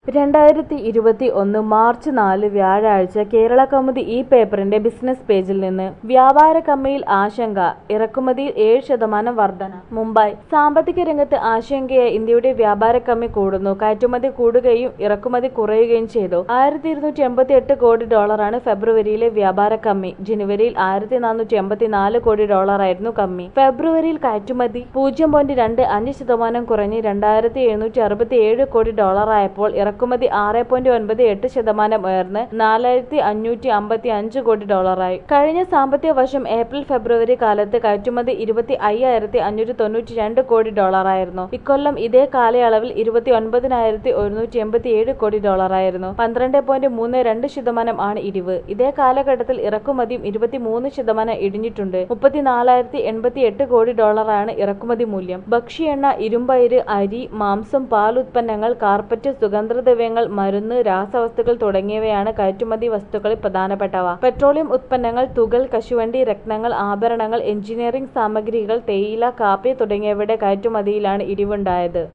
2021 March 4 വ്യാഴാഴ്ച കേരളകൗമുദി ഈ പേപ്പറിന്റെ ബിസിനസ് പേജിൽ നിന്ന് വ്യാപാര കമ്മിയിൽ ആശങ്ക, ഇറക്കുമതിയിൽ 7% വർധന. മുംബൈ. സാമ്പത്തിക രംഗത്ത് ആശങ്കയായി ഇന്ത്യയുടെ വ്യാപാര കമ്മി കൂടുന്നു. കയറ്റുമതി കൂടുകയും ഇറക്കുമതി കുറയുകയും ചെയ്തു. $1288 കോടി ഫെബ്രുവരിയിലെ വ്യാപാര കമ്മി. ജനുവരിയിൽ $1484 കോടി ആയിരുന്നു കമ്മി. ഫെബ്രുവരിയിൽ കയറ്റുമതി 0.25% കുറഞ്ഞ് $2767 കോടി ആയപ്പോൾ ഇറക്കുമതി 6.98% ഉയർന്ന് $4555 കോടി ആയി. കഴിഞ്ഞ സാമ്പത്തിക വർഷം ഏപ്രിൽ ഫെബ്രുവരി കാലത്ത് കയറ്റുമതി $25,592 കോടി ആയിരുന്നു. ഇക്കൊല്ലം ഇതേ കാലയളവിൽ $29,187 കോടി ആയിരുന്നു. 12.32% ആണ് ഇടിവ്. ഇതേ കാലഘട്ടത്തിൽ ഇറക്കുമതിയും 23% ഇടിഞ്ഞിട്ടുണ്ട്. $34,088 കോടി ആണ് ഇറക്കുമതി മൂല്യം. ഭക്ഷ്യ എണ്ണ, ഇരുമ്പയിര്, അരി, മാംസം, പാൽ ഉത്പന്നങ്ങൾ, കാർപ്പറ്റ്, സുഗന്ധദ്രവ്യങ്ങൾ, മരുന്ന്, രാസവസ്തുക്കൾ തുടങ്ങിയവയാണ് കയറ്റുമതി വസ്തുക്കളിൽ പ്രധാനപ്പെട്ടവ. പെട്രോളിയം ഉത്പന്നങ്ങൾ, തുകൽ, കശുവണ്ടി, രത്നങ്ങൾ, ആഭരണങ്ങൾ, എഞ്ചിനീയറിംഗ് സാമഗ്രികൾ, തേയില, കാപ്പി തുടങ്ങിയവയുടെ കയറ്റുമതിയിലാണ് ഇടിവുണ്ടായത്.